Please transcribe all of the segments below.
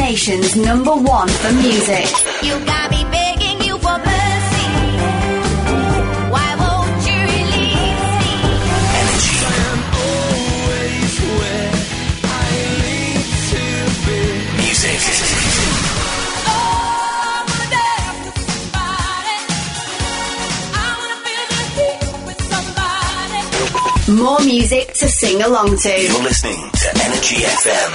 Nation's #1 for music. You got me begging you for mercy. Why won't you release me? Energy. I'm always where I need to be. Music. Oh, I wanna dance with somebody. I wanna feel the heat with somebody. More music to sing along to. You're listening to Energy FM.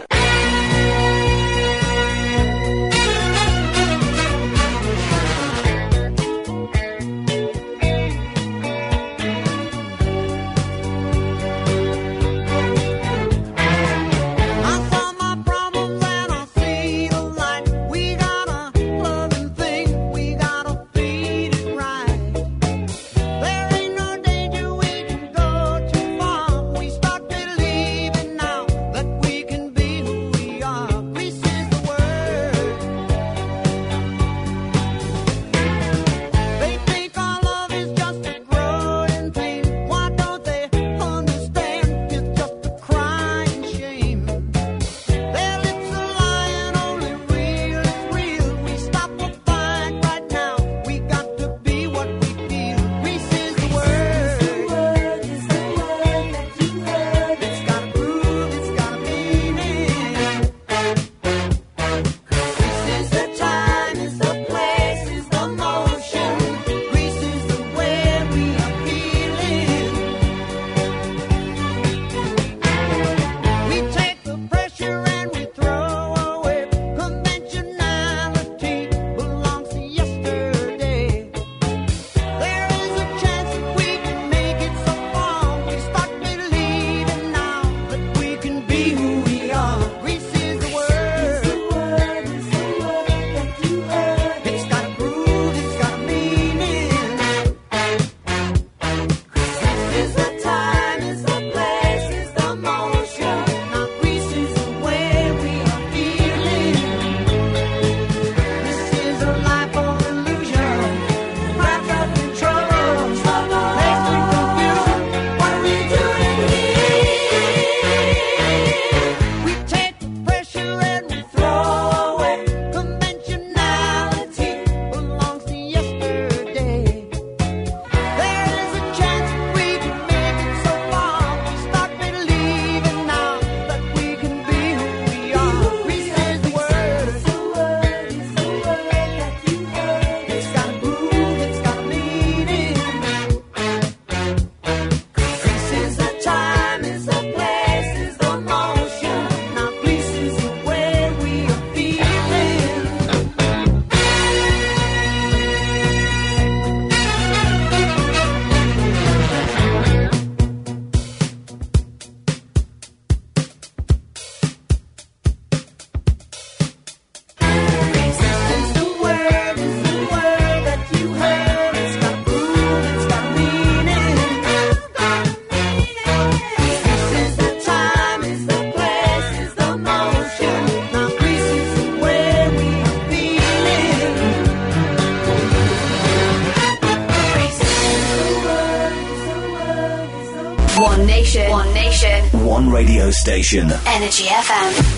One nation. One radio station. Energy FM.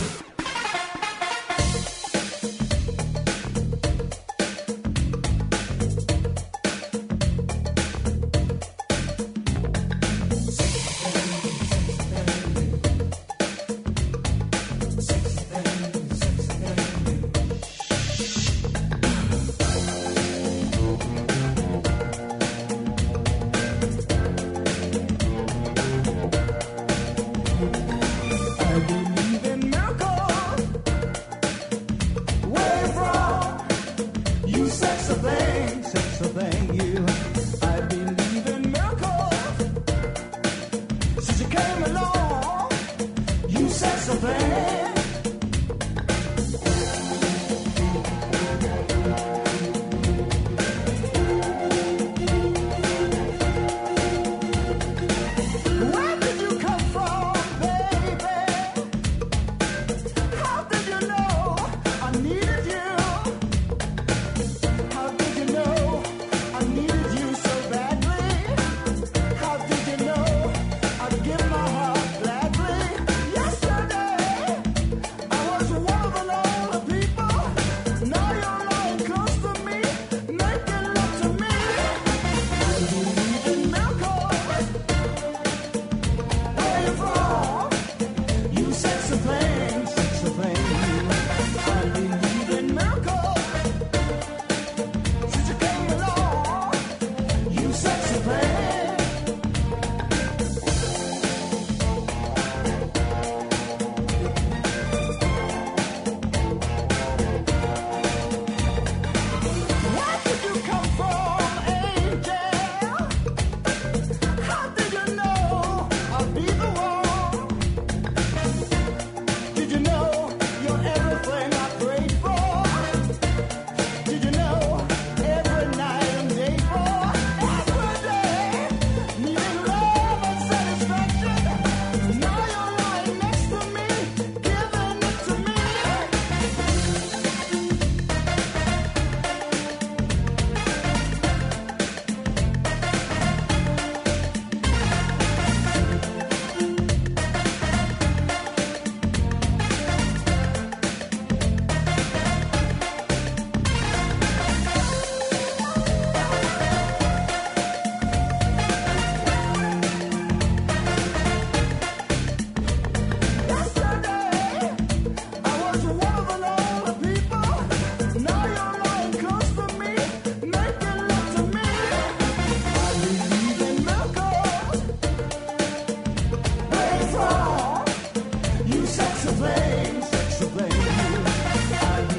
I believe in miracles.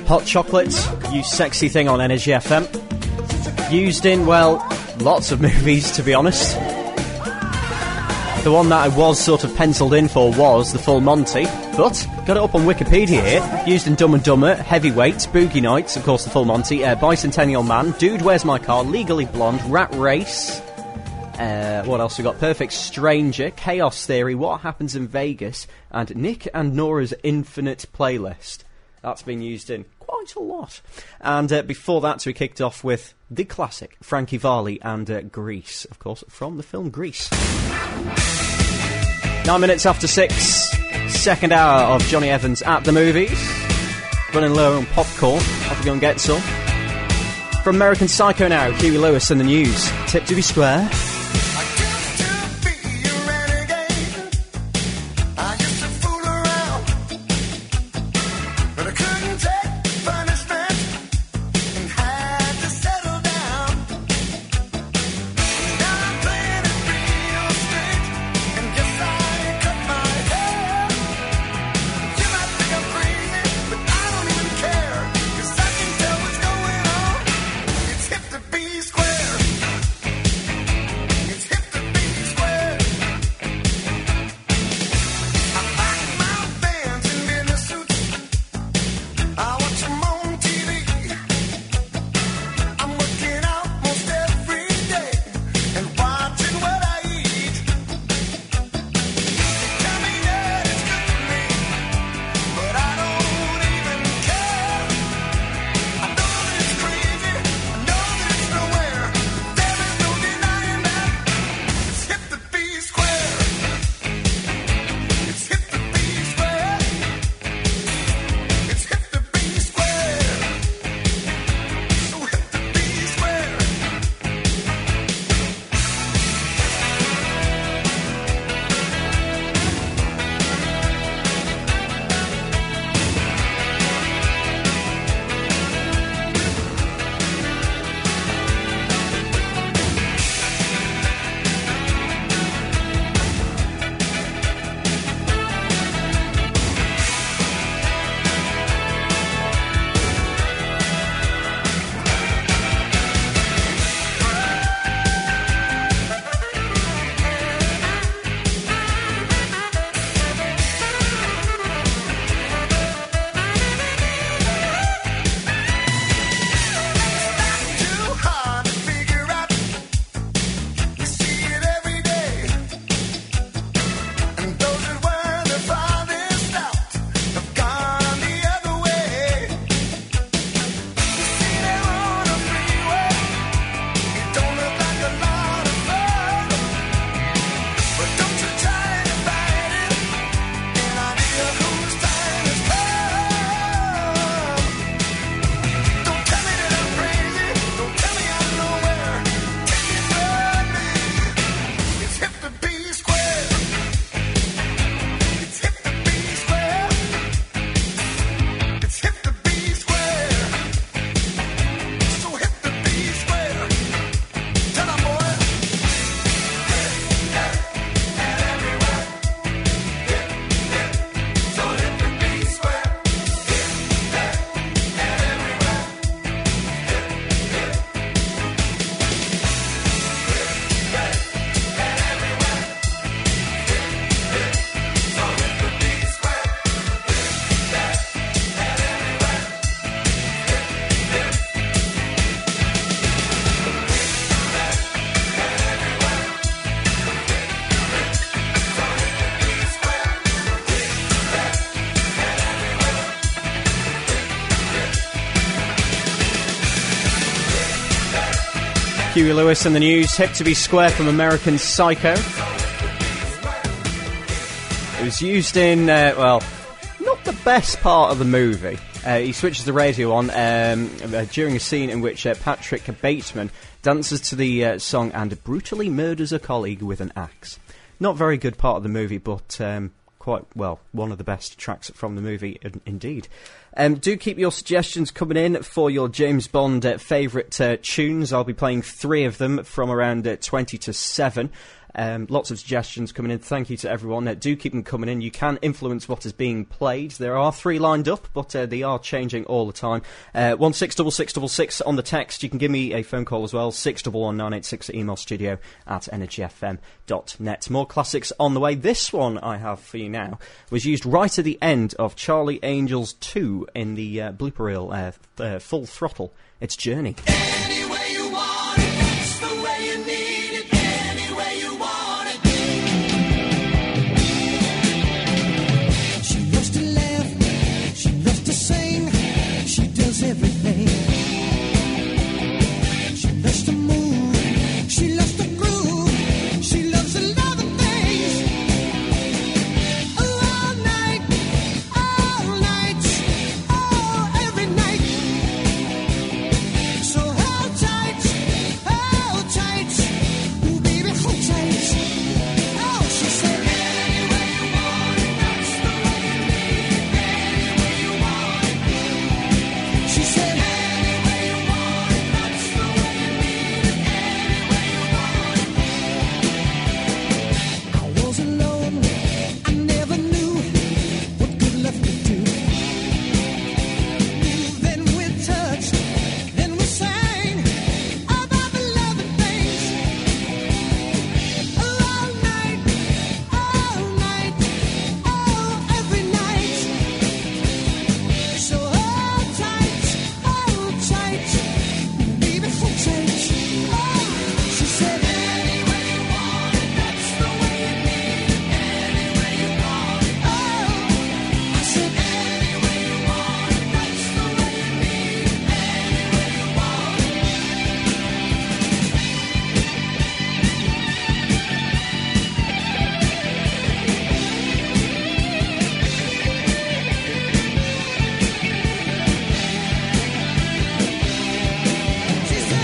Hot Chocolate, You Sexy Thing on Energy FM. Used in, well, lots of movies, to be honest. The one that I was sort of penciled in for was The Full Monty, but got it up on Wikipedia here. Used in Dumb and Dumber, Heavyweight, Boogie Nights, of course The Full Monty, Bicentennial Man, Dude, Where's My Car, Legally Blonde, Rat Race, what else we got? Perfect Stranger, Chaos Theory, What Happens in Vegas, and Nick and Nora's Infinite Playlist. That's been used in quite a lot. And before that, we kicked off with the classic Frankie Valli and Grease, of course, from the film Grease. 9 minutes after 6, second hour of Johnny Evans at the movies. Running low on popcorn, have to go and get some. From American Psycho now, Huey Lewis and the News. Tip to be square. Huey Lewis and the News, Hip to be Square from American Psycho. It was used in, well, not the best part of the movie. He switches the radio on during a scene in which Patrick Bateman dances to the song and brutally murders a colleague with an axe. Not very good part of the movie, but quite, well, one of the best tracks from the movie, indeed. Do keep your suggestions coming in for your James Bond favourite tunes. I'll be playing 3 of them from around 20 to 7. Lots of suggestions coming in. Thank you to everyone. Do keep them coming in. You can influence what is being played. There are 3 lined up, but they are changing all the time. 166666 on the text. You can give me a phone call as well. 611-986 at email studio@energyfm.net. More classics on the way. This one I have for you now was used right at the end of Charlie Angels 2 in the blooper reel, Full Throttle. It's Journey. Any way you want it, that's the way you need it. Any way you want it. She loves to laugh, she loves to sing, she does everything. She loves to move, she loves to groove, she loves a lot of things. All night, oh, every night. So hold tight, ooh baby, hold tight. Oh, she said, any way you want it, that's the way you need it. Any way you want it. She said, any way you want it, that's the way you need it. Any way you want it. I was alone, I never knew what good love could do. Then we touched, then we sang about the loving things. All night, oh, every night. So hold tight, baby, hold tight. Oh, she said, any way you want it, that's the way you need it. Any way you want it. Oh, I said, any way you want it, that's the way you need it. Any way you want it. She said,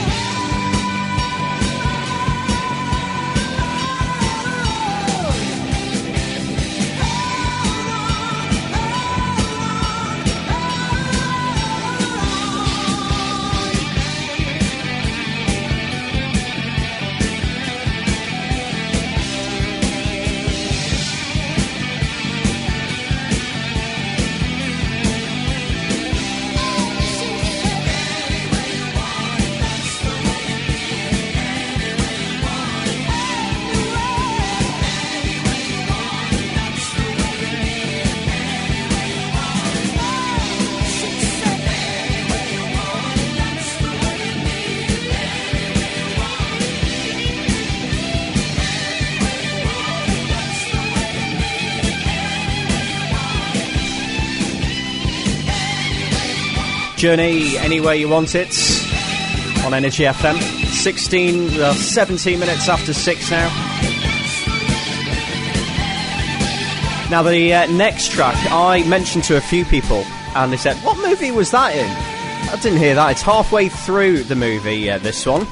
Journey, Anywhere You Want It, on Energy FM. 17 minutes after 6 now. Now, the next track, I mentioned to a few people, and they said, what movie was that in? I didn't hear that. It's halfway through the movie, this one.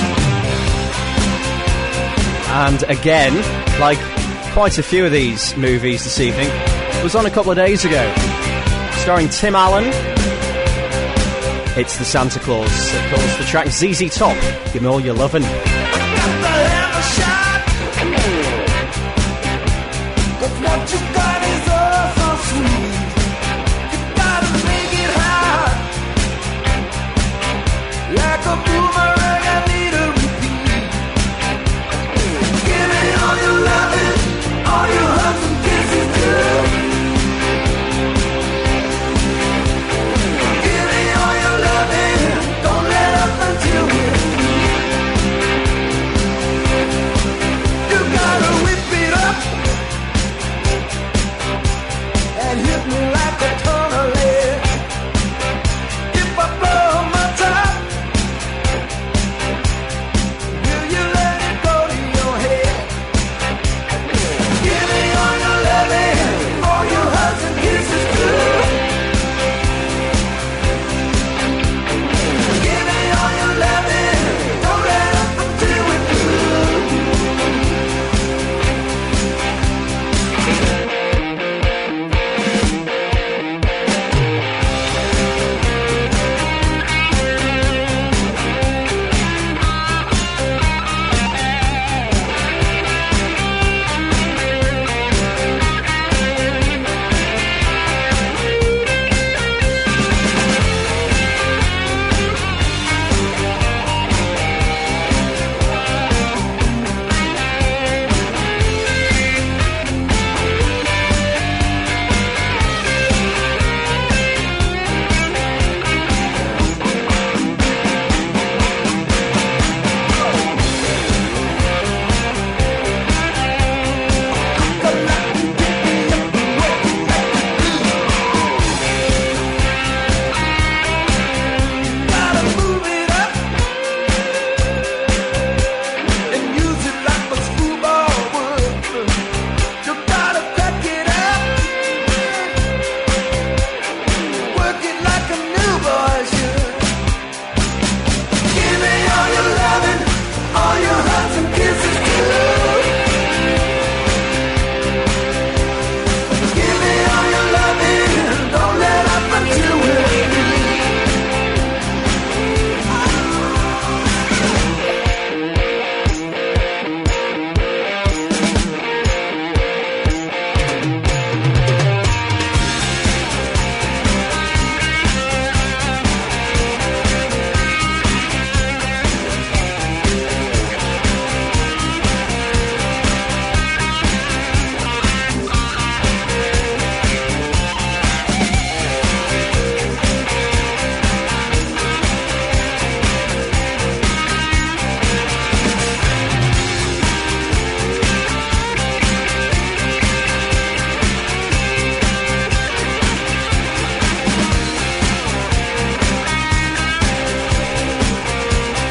And again, like quite a few of these movies this evening, was on a couple of days ago. Starring Tim Allen. It's the Santa Claus. Of course, the track ZZ Top. Give me all your lovin'. What you got is all so sweet. You gotta make it hot. Like a boomerang, I need a repeat. Give me all your loving, all your hugs and kisses too. Give me all your loving, don't let up until we're through.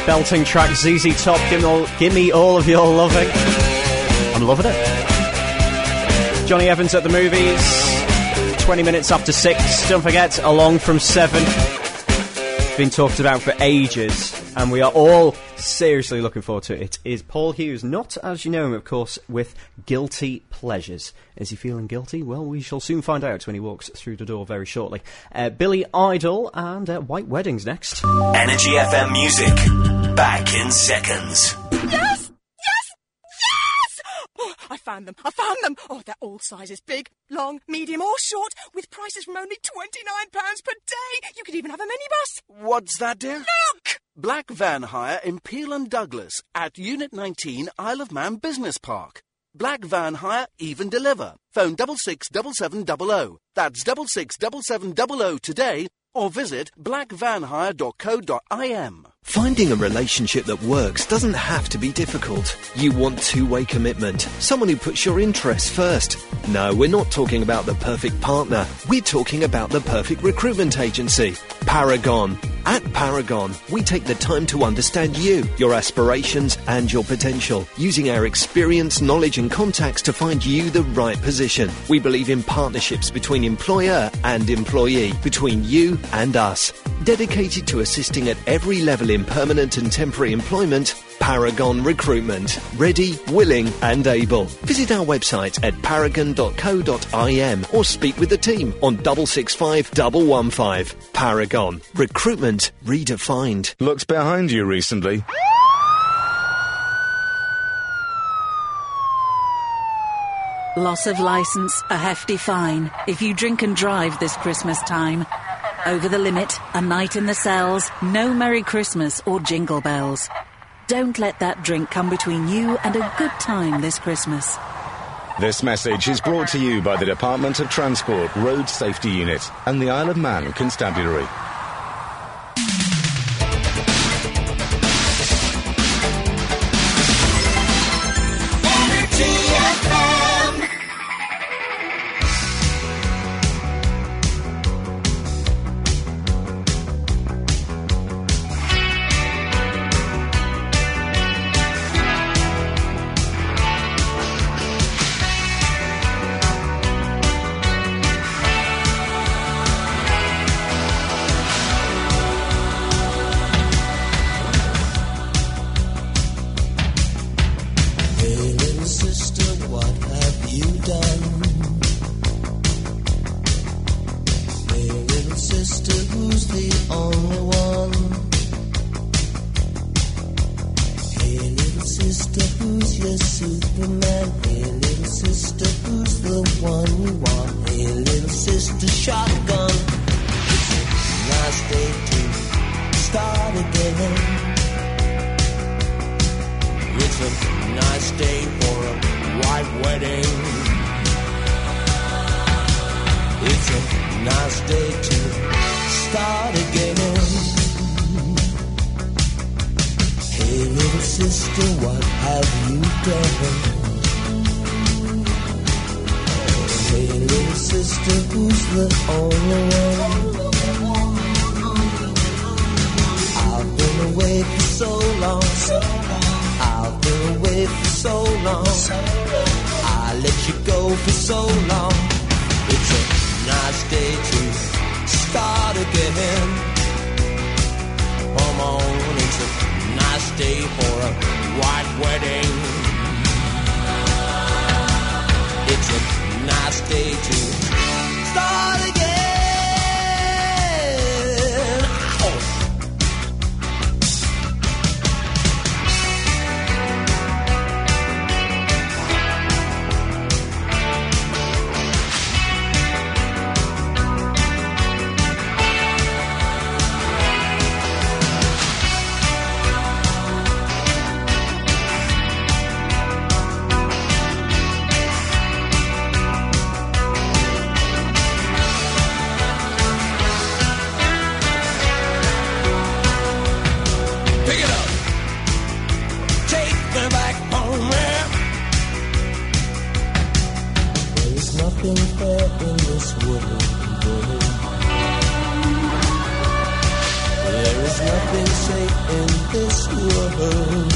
Belting track, ZZ Top, give me all of your loving. I'm loving it. Johnny Evans at the movies, 20 minutes after 6. Don't forget, Along from 7. It's been talked about for ages, and we are all seriously looking forward to it. It is Paul Hughes, not as you know him, of course, with Guilty Pleasures. Is he feeling guilty? Well, we shall soon find out when he walks through the door very shortly. Billy Idol and White Weddings next. Energy FM music. Back in seconds. Yes! Yes! Yes! Oh, I found them. I found them. Oh, they're all sizes. Big, long, medium or short, with prices from only £29 per day. You could even have a minibus. What's that, dear? Look! Black van hire in Peel and Douglas at Unit 19 Isle of Man Business Park. Black van hire, even deliver. Phone 667700. That's 667700 today, or visit blackvanhire.co.im. Finding a relationship that works doesn't have to be difficult. You want two-way commitment, someone who puts your interests first. No, we're not talking about the perfect partner. We're talking about the perfect recruitment agency, Paragon. At Paragon, we take the time to understand you, your aspirations and your potential, using our experience, knowledge and contacts to find you the right position. We believe in partnerships between employer and employee, between you and us. Dedicated to assisting at every level in permanent and temporary employment, Paragon Recruitment. Ready, willing and able. Visit our website at paragon.co.im or speak with the team on 665 115. Paragon. Recruitment redefined. Looked behind you recently? Loss of licence, a hefty fine. If you drink and drive this Christmas time. Over the limit, a night in the cells, no Merry Christmas or Jingle Bells. Don't let that drink come between you and a good time this Christmas. This message is brought to you by the Department of Transport Road Safety Unit and the Isle of Man Constabulary. world.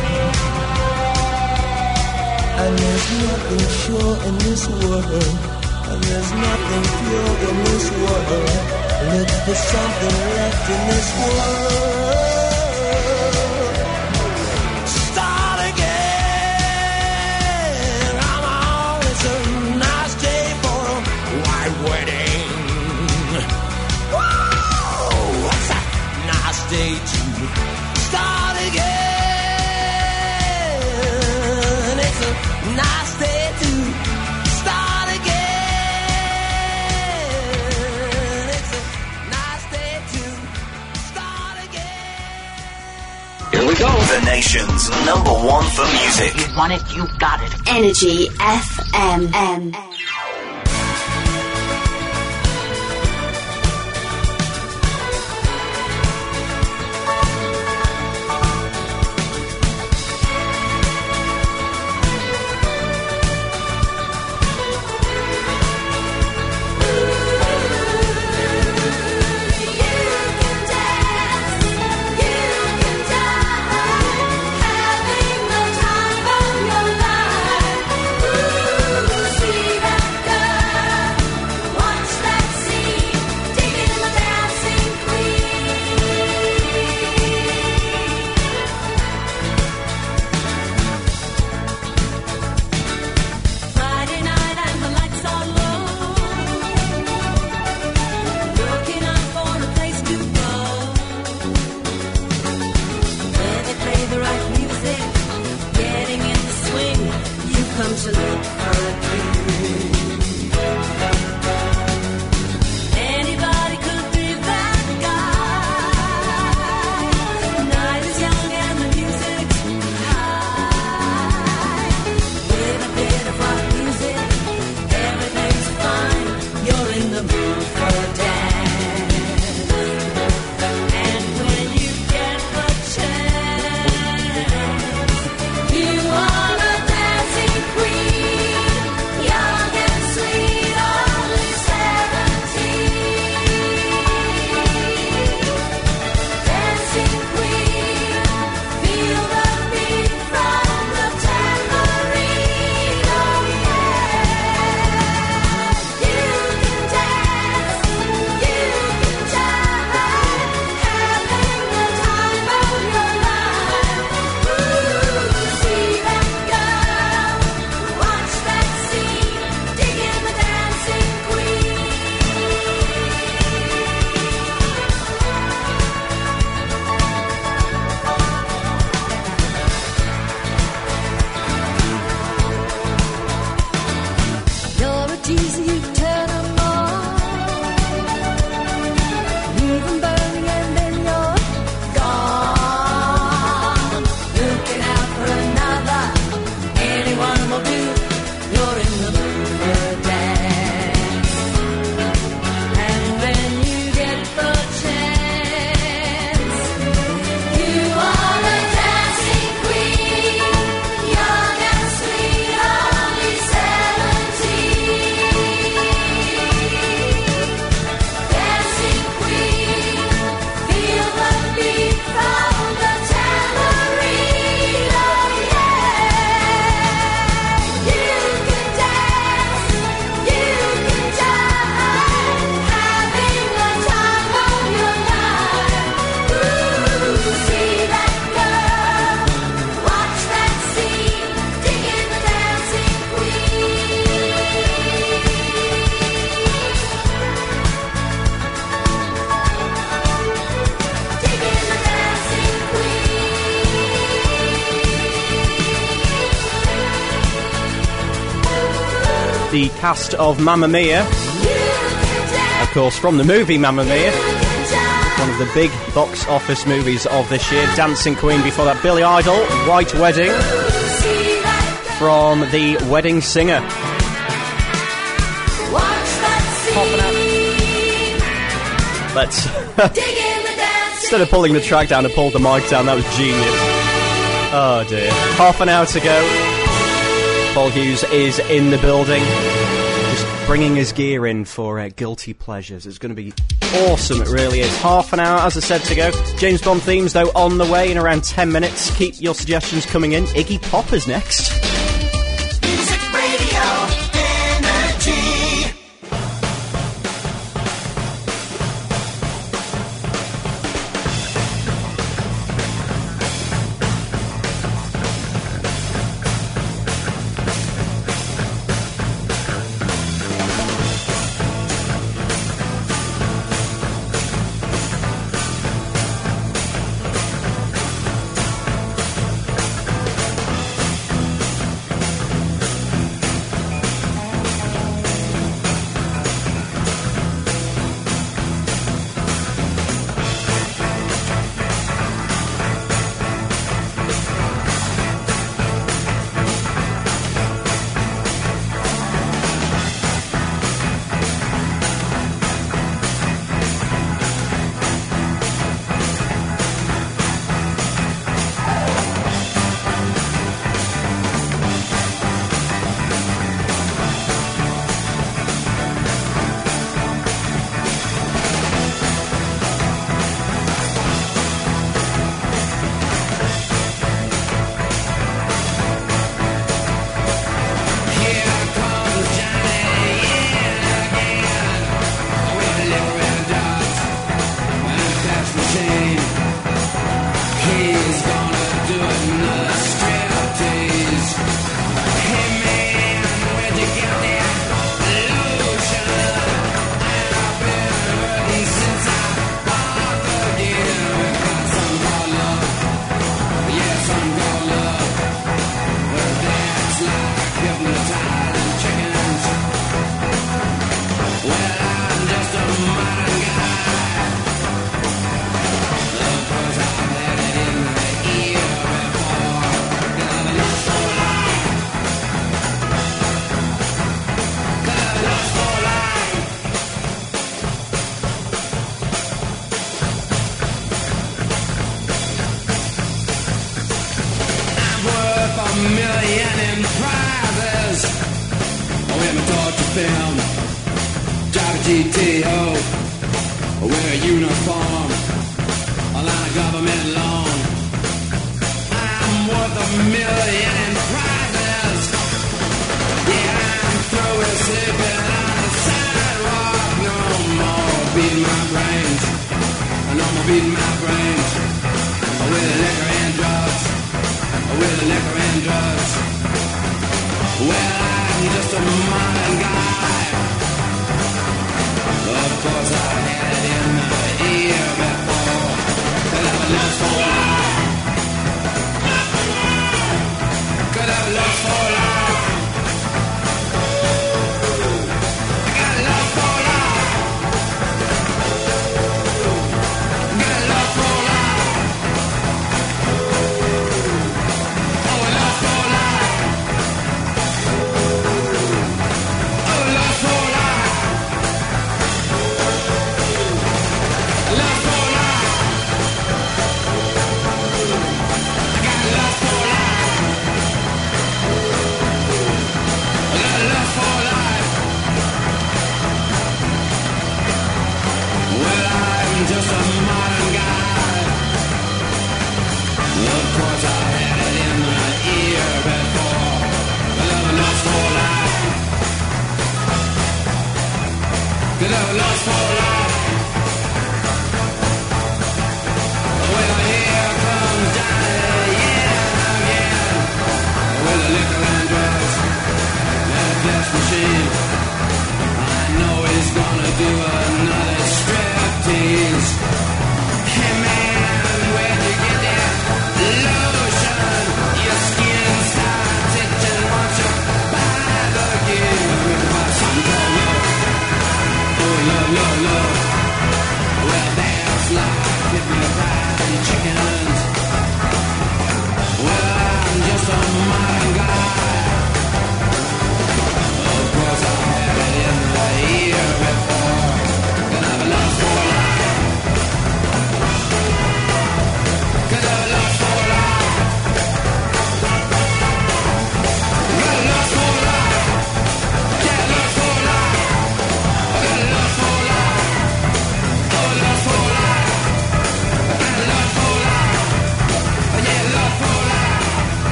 And there's nothing sure in this world. And there's nothing pure in this world. Look for something left in this world. Start again. Come on, it's a nice day for a white wedding. Whoa, it's a nice day to start again. It's a nice day to start again. It's a nice day to start again. Here we go. The nation's number one for music. You want it, you got it. Energy FM. Friday night and the lights are low. Looking out for a place to go. Where they play the right music, getting in the swing. You come to look for a dream. Anybody could be that guy. The night is young and the music's high. With a bit of rock music, everything's fine. You're in the mood for a dance. And when you get the chance, you are a dancing queen, young and sweet, only 17. Dancing queen, feel the beat from the tambourine. Oh yeah, you can dance, you can jive, having the time of your life. Ooh, see that girl, watch that scene, digging the dancing queen. You're a teaser, you turn 'em on. Leave 'em burning and then you're gone. Looking out for another, anyone will do. You're in the mood for a dance. And when you get the chance, you are a dancing queen, young and sweet, only 17. Dancing queen, feel the beat from the tambourine. Oh yeah, you can dance, you can jive, having the time of your life. Ooh, see that girl, watch that scene, digging the dancing queen. Digging the dancing The cast of Mamma Mia, of course, from the movie Mamma Mia, one of the big box office movies of this year. Dancing Queen, before that Billy Idol, White Wedding, from The Wedding Singer. Let's instead of pulling the track down, I pulled the mic down. That was genius. Oh dear. Half an hour to go. Paul Hughes is in the building, just bringing his gear in for Guilty Pleasures. It's going to be awesome, it really is. Half an hour, as I said, to go. James Bond themes, though, on the way in around 10 minutes. Keep your suggestions coming in. Iggy Pop is next. Music Radio Energy.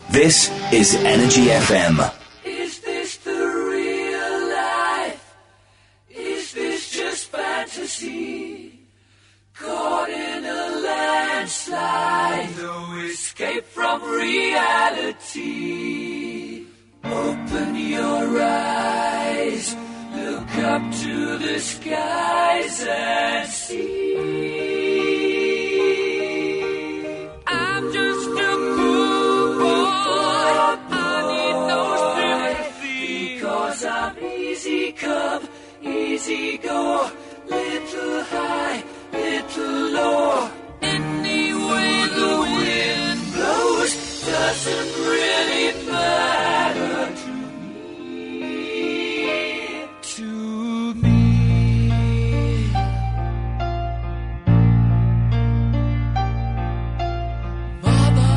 This is Energy FM. Is this the real life? Is this just fantasy? Caught in a landslide, no escape from reality. Open your eyes, look up to the skies and see. I'm just a poor boy, I need no sympathy, because I'm easy come, easy go, little high, little low. Any way the wind blows doesn't really matter to me. To me. Mama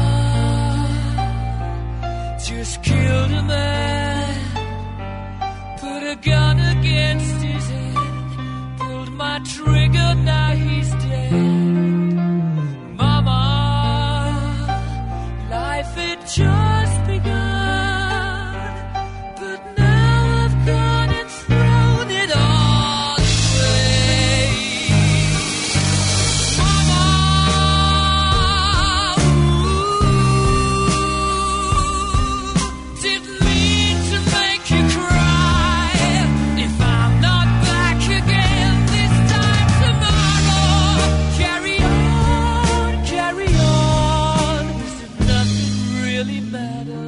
just killed a man, put a gun against his head, pulled my trigger, now he's dead. Mama, life had just begun, but now I've gone and thrown it all away. Mama, didn't mean to make you cry. If I'm not back again this time tomorrow, carry on, as if nothing really matters.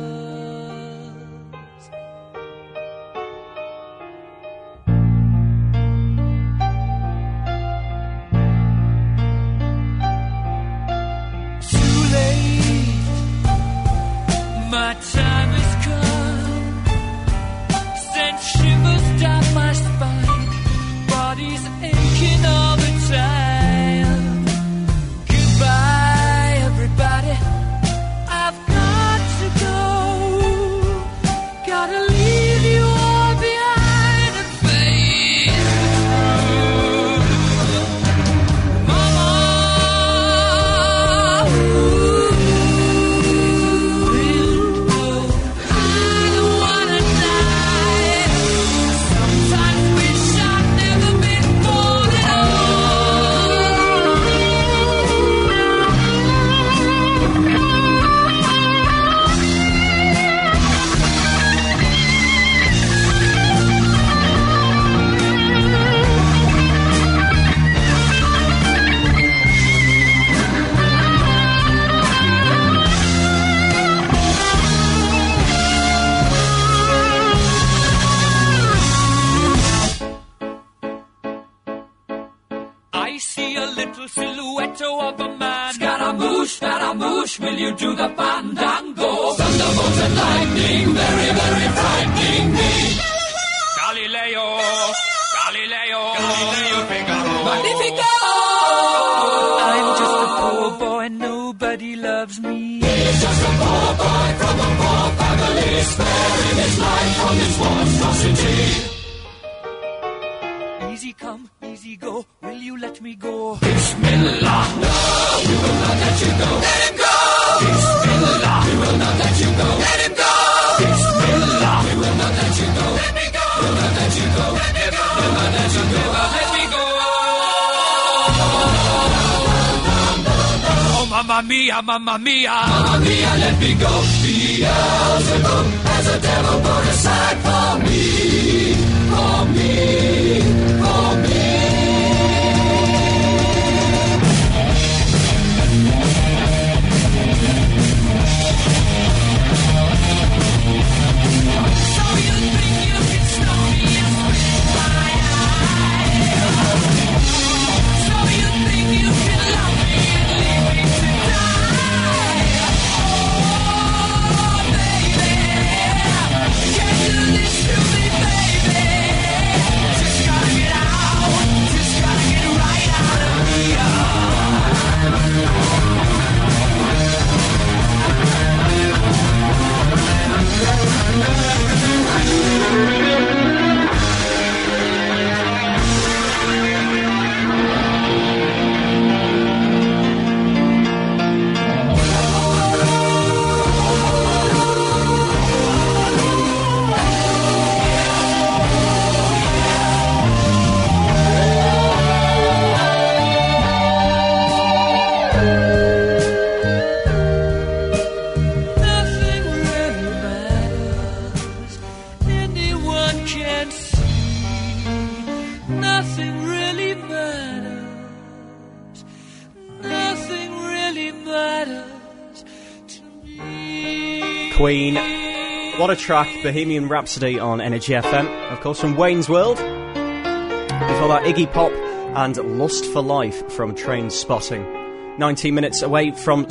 Too late, my time has come. Sent shivers down my spine, body's aching all the time. Goodbye, everybody, I've got to go. Gotta leave you all behind and face the truth. Mama, I don't wanna die. Sometimes wish I'd never been born at I see a little silhouette of a man. Scaramouche, will you do the fandango? Thunderbolt and lightning, very, very frightening me. Galileo, Figaro. Magnifico! I'm just a poor boy, nobody loves me. He's just a poor boy from a poor family, sparing his life from this monstrosity. Easy come, easy go, will you let me go? Bismillah, no, we will not let you go. Let him go! Bismillah, we will not let you go. Let him go! Bismillah, we will not let you go. Let me go! We'll not let you go. Let me go! We'll not let you go. Let me go! Oh, mamma mia, mamma mia. Mamma mia, let me go. Beelzebub has a devil put aside for me. For me. For me. So you think you can stop me and spit my eye? So you think you can love me and leave me to die? Oh, baby, can you do this to me, baby? Just gotta get Queen. What a track, Bohemian Rhapsody on Energy FM. Of course, from Wayne's World. Before that, Iggy Pop and Lust for Life from Train Spotting. 19 minutes away from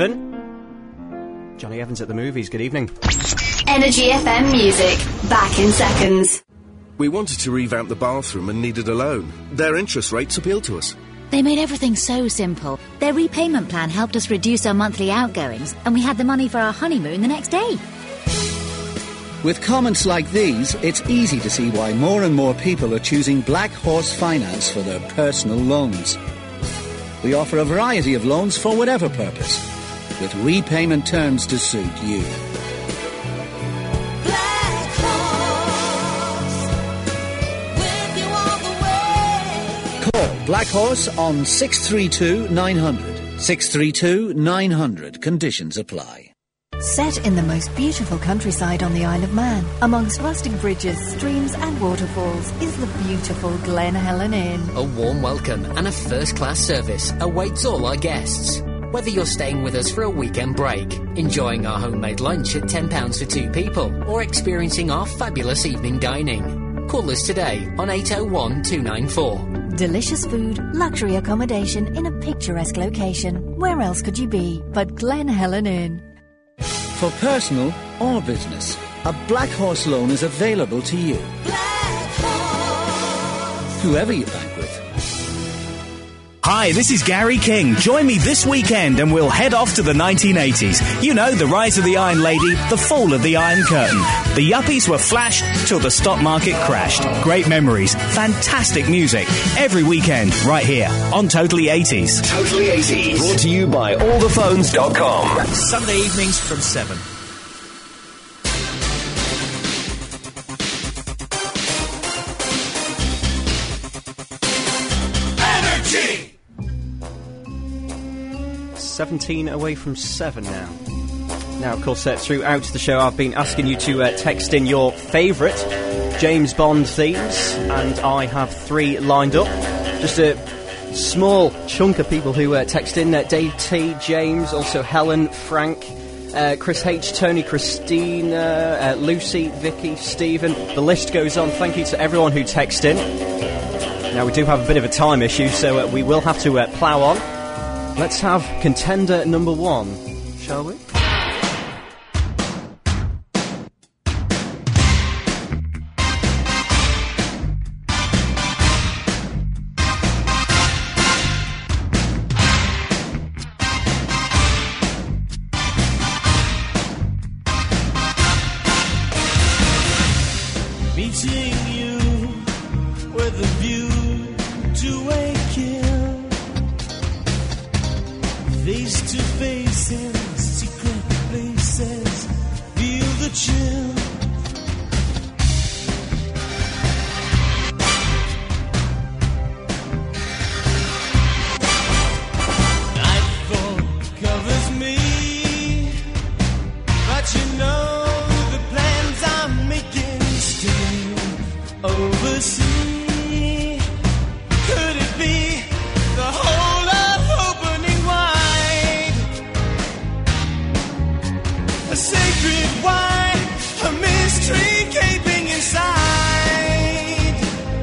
7. Johnny Evans at the movies, good evening. Energy FM music, back in seconds. We wanted to revamp the bathroom and needed a loan. Their interest rates appealed to us. They made everything so simple. Their repayment plan helped us reduce our monthly outgoings, and we had the money for our honeymoon the next day. With comments like these, it's easy to see why more and more people are choosing Black Horse Finance for their personal loans. We offer a variety of loans for whatever purpose, with repayment terms to suit you. Call Black Horse on 632-900. 632-900. Conditions apply. Set in the most beautiful countryside on the Isle of Man, amongst rustic bridges, streams and waterfalls, is the beautiful Glen Helen Inn. A warm welcome and a first-class service awaits all our guests. Whether you're staying with us for a weekend break, enjoying our homemade lunch at £10 for 2 people, or experiencing our fabulous evening dining, call us today on 801 294. Delicious food, luxury accommodation in a picturesque location. Where else could you be but Glen Helen Inn? For personal or business, a Black Horse loan is available to you. Whoever you bank with. Hi, this is Gary King. Join me this weekend and we'll head off to the 1980s. You know, the rise of the Iron Lady, the fall of the Iron Curtain. The yuppies were flashed till the stock market crashed. Great memories, fantastic music. Every weekend, right here on Totally 80s. Totally 80s. Brought to you by allthephones.com. Sunday evenings from 7. Energy! 17 away from 7 now. Now, of course, throughout the show I've been asking you to text in your favourite James Bond themes, and I have 3 lined up. Just a small chunk of people who text in. Dave T, James, also Helen, Frank, Chris H, Tony, Christina, Lucy, Vicky, Stephen. The list goes on. Thank you to everyone who texted in. Now, we do have a bit of a time issue, so we will have to plough on. Let's have contender number 1, shall we? Meeting you with a view to a kill, face to face in secret places, feel the chill. Nightfall covers me, but you know the plans I'm making still oversee. Could it be the whole of opening wide? A sacred wine, a mystery gaping inside.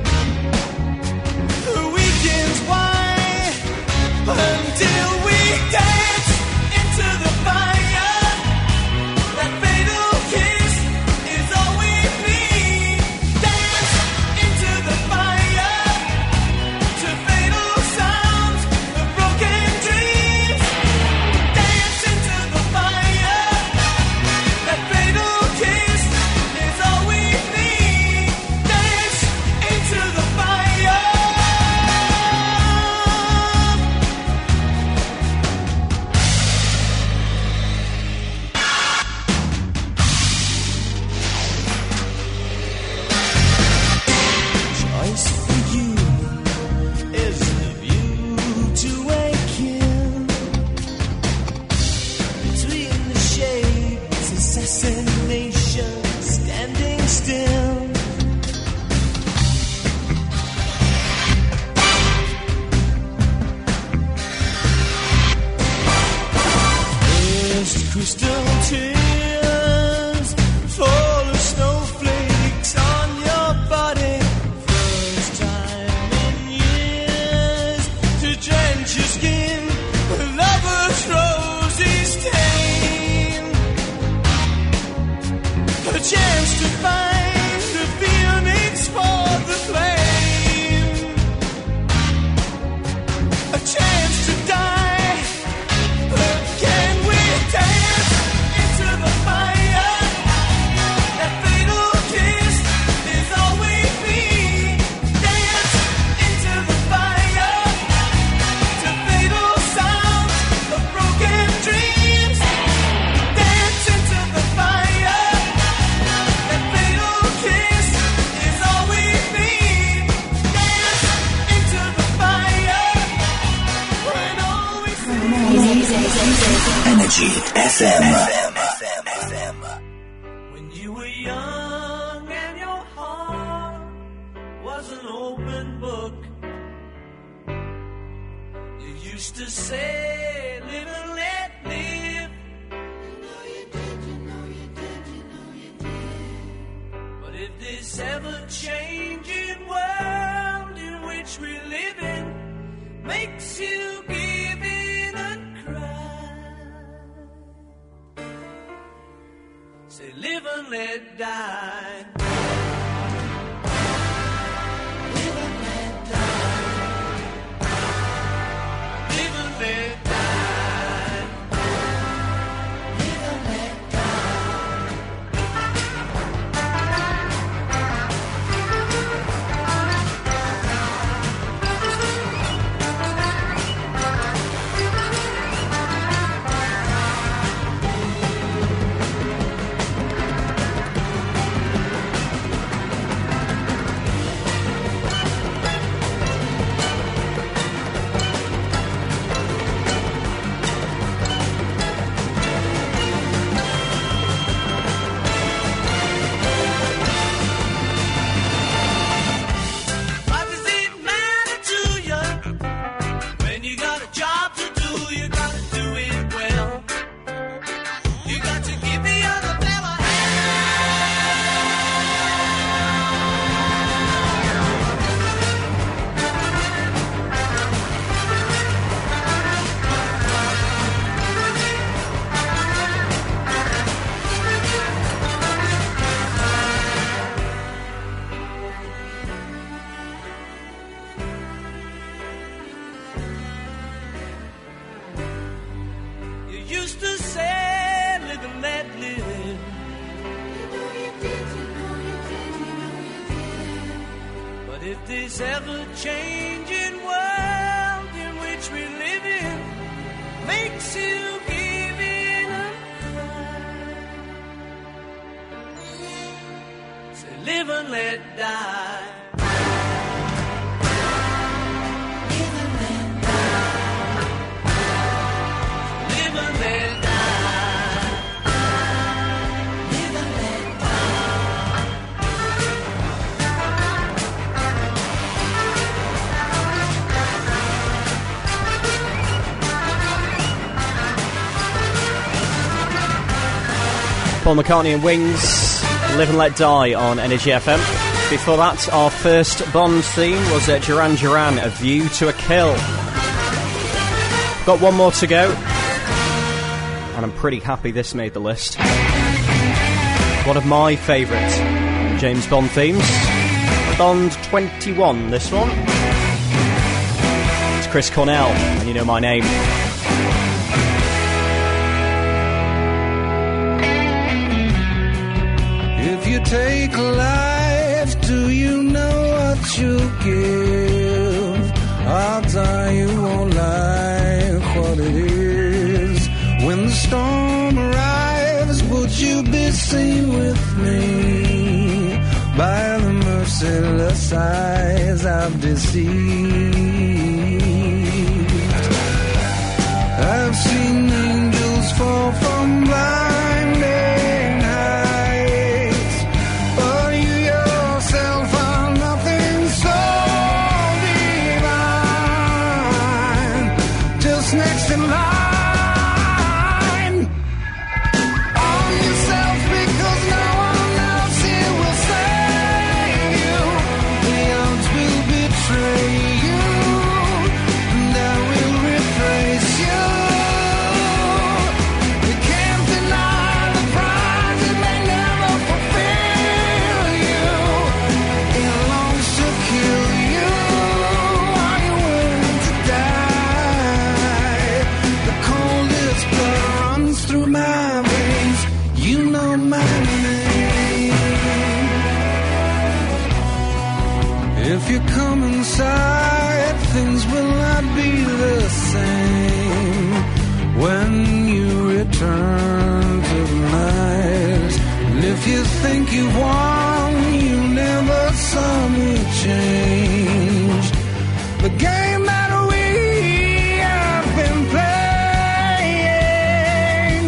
The weekend's wide until we dance into the fire. That fatal kiss is all we need. Dance into the fire to fatal sounds of broken dreams. Dance into the fire. That fatal kiss is all we need. Dance into the fire. Choice for you is the view to a kill. Between the shades, assassination, standing still. First crystal tears Energy FM. When you were young and your heart was an open book, you used to say, live and let live. But if this ever-changing world in which we live in makes you give in and cry, say live and let die. Live and let die. Live and let die. Live and let this ever-changing world in which we live in makes you give in and cry, say live and let die. Live and let die. Live and let die. Live and let Paul McCartney and Wings, Live and Let Die on Energy FM. Before that, our first Bond theme was Duran Duran, A View to a Kill. Got one more to go, and I'm pretty happy this made the list. One of my favourite James Bond themes, Bond 21, this one. It's Chris Cornell, and you know my name. If you take life, do you know what you'll give? Odds are you won't like what it is. When the storm arrives, would you be seen with me? By the merciless eyes I've deceived. I've seen angels fall from blinding heights, but you yourself are nothing so divine. Just next in line. On yourself, because no one else here will save you. The odds will betray you, and I will replace you. You can't deny the prize, it may never fulfill you. It longs to kill you. Are you willing to die? The coldest blood runs through my veins. You know my name. If you come inside, things will not be the same. When you return to the night, and if you think you've won, you never saw me change. The game that we have been playing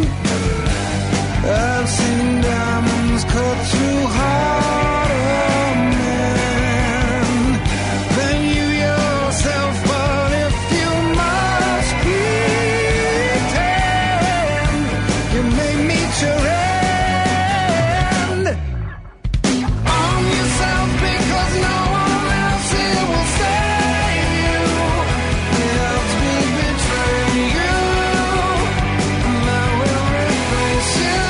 at your end. Arm yourself because no one else here will save you. The odds will betray you, and I will replace you.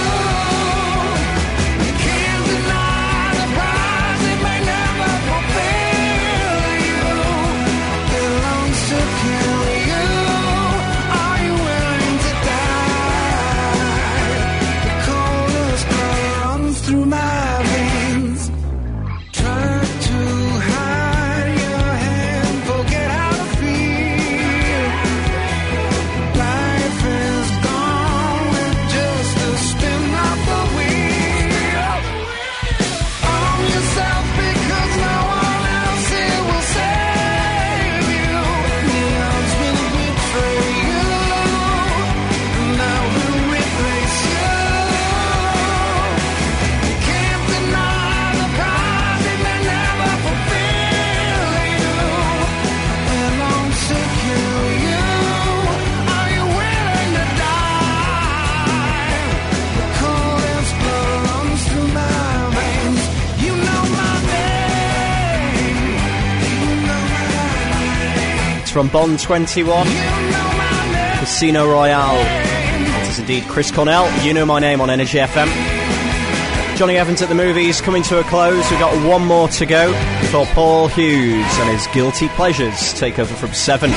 You can't deny the prize, it may never fulfill you. It longs to kill you. Are you willing to die? The coldest blood runs through my veins. Try to hide your hand, forget how to feel. Life is gone with just a spin of the wheel. Arm yourself because no one else here will save you. The odds will betray you, and I will replace you. You can't deny the prize, it may never fulfill you. It longs to kill you. Are you willing to die? The coldest blood runs through my veins. You know my name. You know my name. It's from Bond 21, Casino Royale. It is indeed Chris Cornell. You know my name on Energy FM. Johnny Evans at the movies coming to a close. We've got one more to go before Paul Hughes and his Guilty Pleasures take over from 7.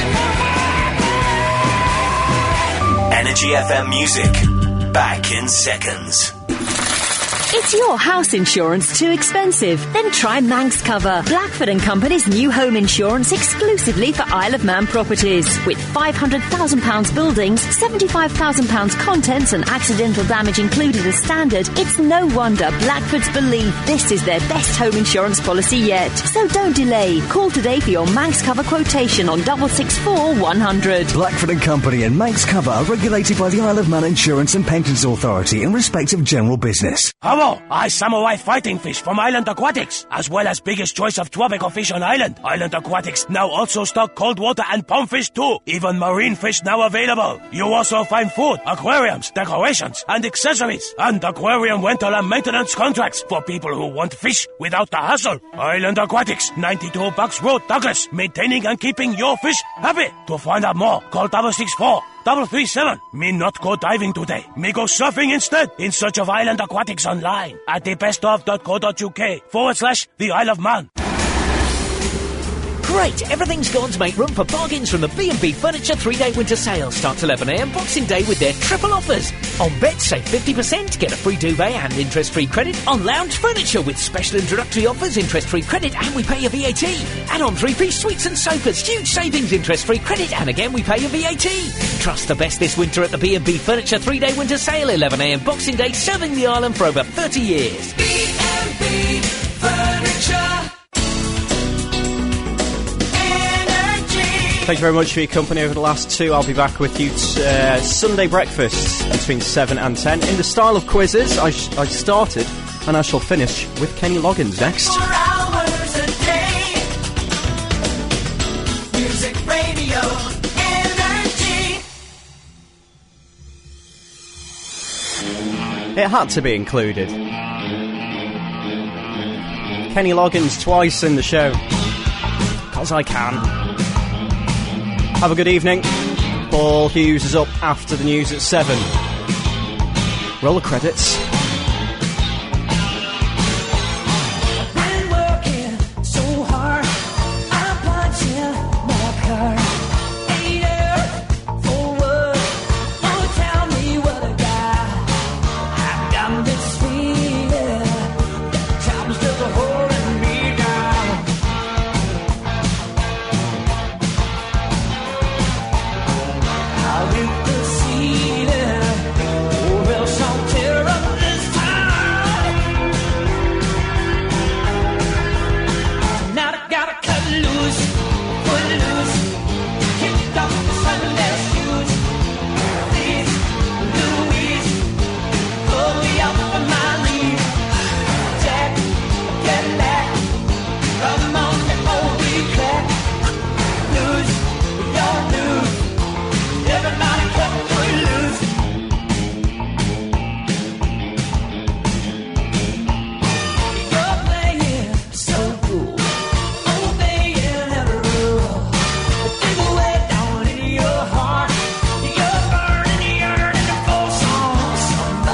Energy FM music. Back in seconds. Is your house insurance too expensive? Then try Manx Cover, Blackford & Company's new home insurance exclusively for Isle of Man properties. With £500,000 buildings, £75,000 contents and accidental damage included as standard, it's no wonder Blackfords believe this is their best home insurance policy yet. So don't delay. Call today for your Manx Cover quotation on 664 100. Blackford & Company and Manx Cover are regulated by the Isle of Man Insurance and Pensions Authority in respect of general business. Hello, I Samurai Fighting Fish from Island Aquatics, as well as biggest choice of tropical fish on island. Island Aquatics now also stock cold water and pond fish too. Even marine fish now available. You also find food, aquariums, decorations, and accessories, and aquarium rental and maintenance contracts for people who want fish without the hassle. Island Aquatics, 92 Bucks Road, Douglas, maintaining and keeping your fish happy. To find out more, call 664 337. Me not go diving today. Me go surfing instead, in search of Island Aquatics online at thebestof.co.uk/the Isle of Man. Great! Everything's gone to make room for bargains from the B&B Furniture 3-day winter sale. Starts 11am Boxing Day with their triple offers. On beds, save 50%, get a free duvet and interest-free credit. On lounge furniture with special introductory offers, interest-free credit, and we pay your VAT. And on three-piece suites and sofas, huge savings, interest-free credit, and again we pay your VAT. Trust the best this winter at the B&B Furniture 3-day winter sale. 11am Boxing Day, serving the island for over 30 years. B&B Furniture. Thank you very much for your company over the last 2. I'll be back with you Sunday breakfasts between 7 and 10. In the style of quizzes, I started and I shall finish with Kenny Loggins next. 4 hours a day. Music Radio Energy. It had to be included. Kenny Loggins twice in the show. 'Cause I can. Have a good evening. Paul Hughes is up after the news at 7. Roll the credits. Been working so hard, I'm punching my card. Ain't there for what? Oh, tell me what I got. I've got this feeling that time's just holding me down. I'll hit the ceiling, or else I'll tear up this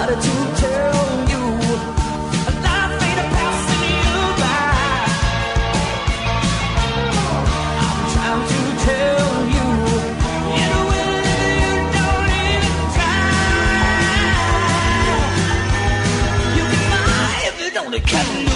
try to tell you life ain't a passing you by. I'm trying to tell you in a way that you don't even try. You can lie if you don't cut me.